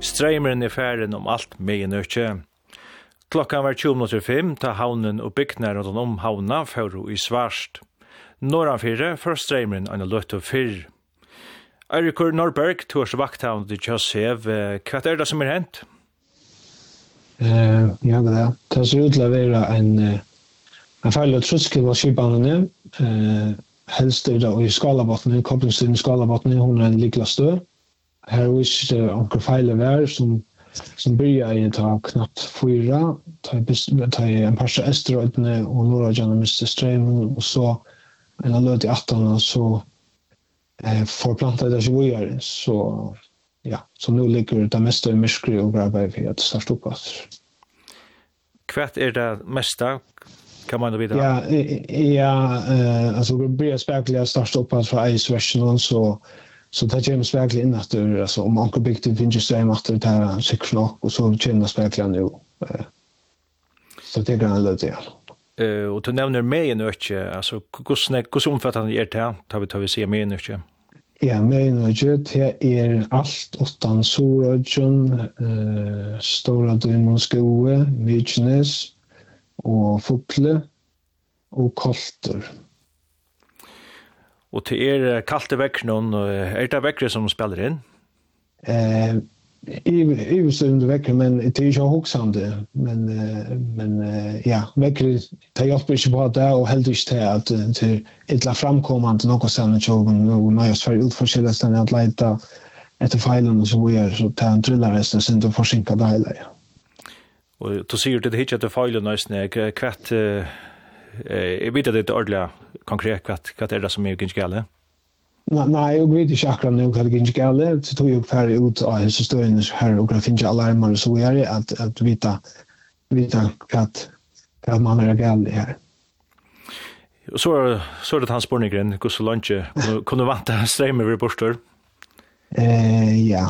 Strømmeren færen alt megenøkje. Klokkan var 20:05, ta havnen og bygnar rundt havna føru i svarst. Norranfyrre for strømmeren en løtt og fyrr. Eirikur Norberg, tors vakthavn til Kjøshev. Hva det som hent? Ja, det ser ut til å være en feil og truskel av skipanene. Helst er det i Skalabottene, kopplingstiden i Skalabottene, hun en likla stø. Her er ikke onker feil vær som begynner i ta knapt 4, ta en par Esterøydene og Nordøydene mister strømmen, og så en løt i 18, og så forplantet det ikke videre. Så nå ligger det meste i myskri og grabber for at det starter opp. Hva det meste? Kan man vite? Altså det blir spekelig å starte opp fra eisversjonen, så det kommer spekelig inn etter, altså om anker bygd finner strøm etter det er sikkert nok, og så kommer spekelig nå. Så det er en lød igjen. Og du nevner megenøkje, altså hvordan omfattende det? Tar vi sier megenøkje? Ja, megenøkje, det alt utan Sorødjen, Stora Dymonskoe, Mykines, og Fotle og Kolter. Og til kaldt vekk noen, det vekkere som spiller inn? Jeg under vekkere, men det ikke hoksande. Men vekkere, det hjelper ikke på det, og heldig ikke til at det ikke framkommende noe stedet tjogen, og nøyest for utforskjellet stedet at leite etter feilene som vi gjør, så det en tryllerresten sin til å forsinke det hele, ja. Og du sier det ikke etter feilen nøysene, jeg vet at det ordentlig konkret, hva det som ikke gale? Nei, jeg vet ikke akkurat nå hva det ikke gale, så tog jeg ferdig ut av historien her, og det finnes alarmer så er det at vite hva man gale her. Og så er det hans spørningen, hvordan så langt kunne du vante strømmer ved borster? Ja,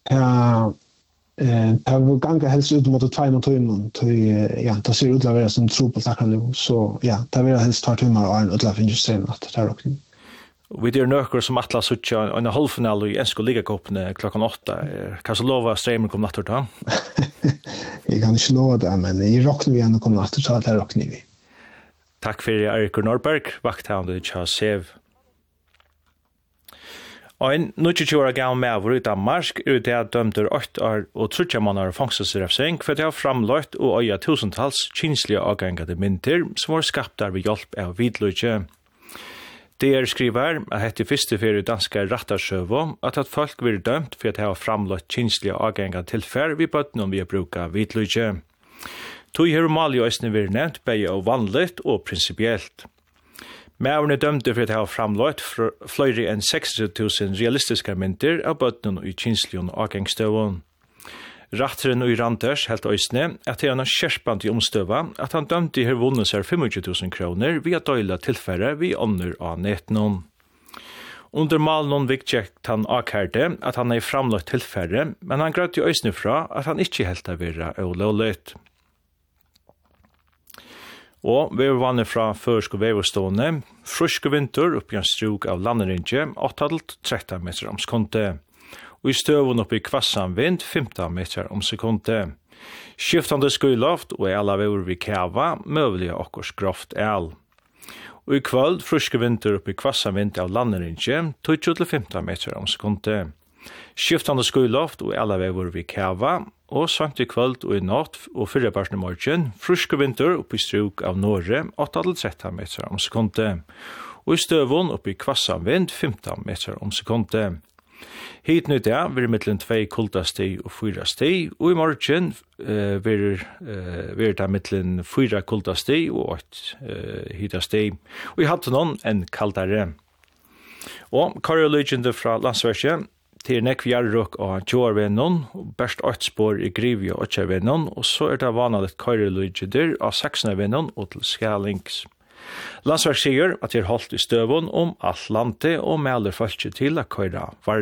det var ganske helst ut mot 2 timer, det ser ut til å være som tro på takket nå, så det vil helst 2 timer og en utlaff industrien at det er også. Og vi nøkker som atlas utja en halvfinale i ensko ligakåpene klokken 8. Kan så lova strømmen kom natter da? Jeg kan ikke lova det, men jeg råkner vi igjen å komme natter, så det råkner vi. Takk for Eirikur Norberg, vakthavn til Kjøshev. Og en 29 gammel medver i Danmark det dømter 8 år og 30 måneder fangselsrefsing for det har framlagt og øya tusentals kynslige avgangede mynter som var skapt der ved hjelp av vidløyge. Det skriver at hette første fyrir danske rattarsøvo at folk vil dømt for at det har framlagt kynslige avgangede tilfær vi bøtten om vi har bruket vidløyge. Tog her Mali og Østene vil nevnt begge og vanligt og prinsipielt. Mæverne dømte for at det har framlagt flere enn 60.000 realistiske mynter av bøttene i kynsligen og avgangsstøvån. Ratteren og Randers helt øysene at det er en skjerpende omstøva at han dømte her vunnet seg 25.000 kroner via døyla tilfære vi ånder av netnån. Under malen vikjekt han akkerde at han er framlagt tilfære, men han grøt i øysene fra at han ikke helt har vært ulovligt. Og vevervannet fra førsk og veverstående, fruske vinter opp i en struk av landerinje, 8-13 meter om sekundet. Og i støvun opp i kvassan vind, 15 meter om sekundet. Skiftande skuiloft og alla vever vi kæva, møvelige okkurs groft el. Og i kvöld, fruske vinter opp i kvassan vind av landerinje, 20-15 meter om sekundet. Skiftande skuiloft og alla vever vi kæva, og samt i kvöld og i natt og fyrreparten i morgen, fruske vinter opp i struk av Norge, 8-13 meter om sekundet. Og i støvun opp i kvassan vind, 15 meter om sekundet. Hit nu det vil mittelen 2 kultastig og 4 stig, og i morgen vil det mittelen 4 kultastig og 8 hitastig. Og i hatt noen en kaldare. Og karolygende fra landsverket, til nekvjarrok og tjårvennon, og best 8 spår i grivje og 8-vennon, og så det vanlig karolygender av 16-vennon og til skælings. Landsverk sier at de har holdt i støvun om alt landet og melder folk til å køyre